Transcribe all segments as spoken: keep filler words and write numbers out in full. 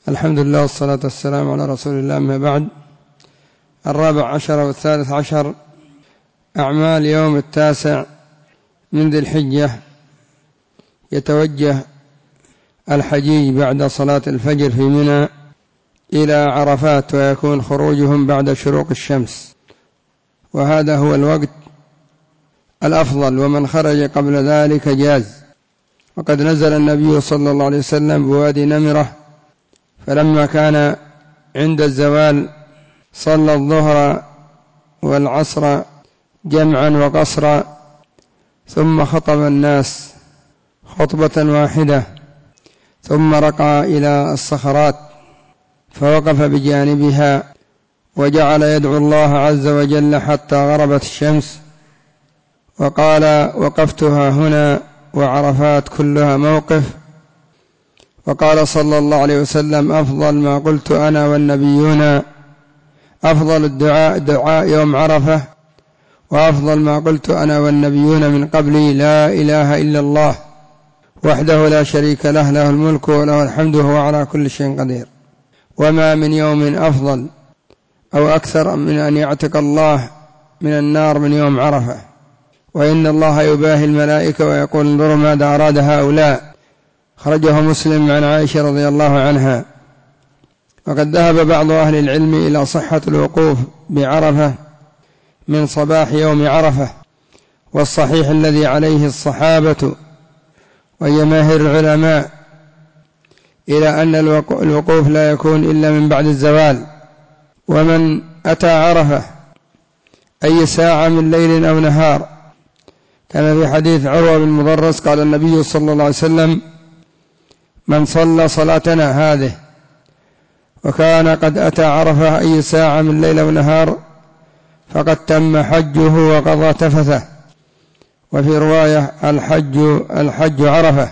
الحمد لله والصلاة والسلام على رسول الله، أما بعد. الرابع عشر والثالث عشر أعمال يوم التاسع من ذي الحجة. يتوجه الحجيج بعد صلاة الفجر في منى إلى عرفات، ويكون خروجهم بعد شروق الشمس، وهذا هو الوقت الأفضل، ومن خرج قبل ذلك جاز. وقد نزل النبي صلى الله عليه وسلم بوادي نمرة، فلما كان عند الزوال صلى الظهر والعصر جمعا وقصرا، ثم خطب الناس خطبة واحدة، ثم رقى إلى الصخرات فوقف بجانبها وجعل يدعو الله عز وجل حتى غربت الشمس، وقال: وقفتها هنا وعرفات كلها موقف. وقال صلى الله عليه وسلم: أفضل ما قلت أنا والنبيون، أفضل الدعاء دعاء يوم عرفة، وأفضل ما قلت أنا والنبيون من قبلي لا إله إلا الله وحده لا شريك له، له الملك وله الحمد وهو على كل شيء قدير. وما من يوم أفضل أو أكثر من أن يعتق الله من النار من يوم عرفة. وإن الله يباهي الملائكة ويقول: انظروا ماذا أراد هؤلاء. خرجه مسلم عن عائشة رضي الله عنها. وقد ذهب بعض أهل العلم إلى صحة الوقوف بعرفة من صباح يوم عرفة، والصحيح الذي عليه الصحابة وجماهير العلماء إلى أن الوقوف لا يكون إلا من بعد الزوال. ومن أتى عرفة أي ساعة من ليل أو نهار، كان في حديث عروة بن مضرس قال النبي صلى الله عليه وسلم: من صلى صلاتنا هذه وكان قد أتى عرفة أي ساعة من ليل ونهار فقد تم حجه وقضى تفثه. وفي رواية: الحج الحج عرفة.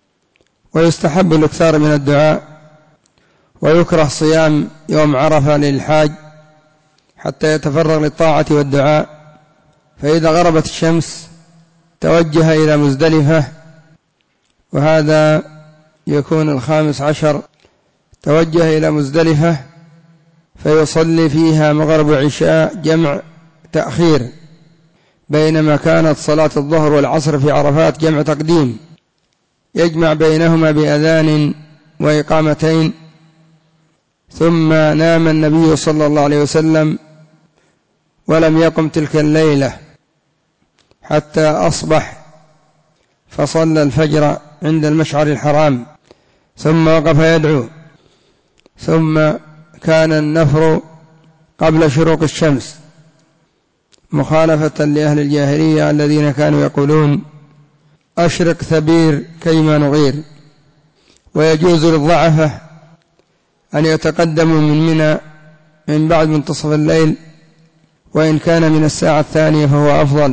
ويستحب الاكثار من الدعاء، ويكره صيام يوم عرفة للحاج حتى يتفرغ للطاعة والدعاء. فإذا غربت الشمس توجه إلى مزدلفة، وهذا يكون الخامس عشر، توجه إلى مزدلفة فيصلي فيها مغرب وعشاء جمع تأخير، بينما كانت صلاة الظهر والعصر في عرفات جمع تقديم، يجمع بينهما بأذان وإقامتين. ثم نام النبي صلى الله عليه وسلم ولم يقم تلك الليلة حتى أصبح، فصلى الفجر عند المشعر الحرام، ثم وقف يدعو، ثم كان النفر قبل شروق الشمس، مخالفة لأهل الجاهلية الذين كانوا يقولون: أشرق ثبير كيما نغير. ويجوز للضعفة أن يتقدموا من منى من بعد منتصف الليل، وإن كان من الساعة الثانية فهو أفضل.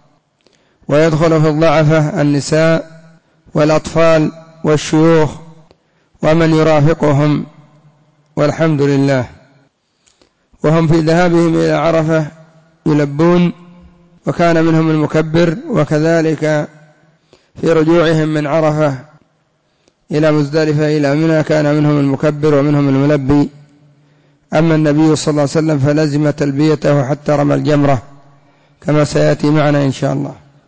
ويدخل في الضعفة النساء والأطفال والشيوخ ومن يرافقهم، والحمد لله. وهم في ذهابهم إلى عرفة يلبون، وكان منهم المكبر، وكذلك في رجوعهم من عرفة إلى مزدلفة إلى منى كان منهم المكبر ومنهم الملبي. أما النبي صلى الله عليه وسلم فلزم تلبيته حتى رمى الجمرة، كما سيأتي معنا إن شاء الله.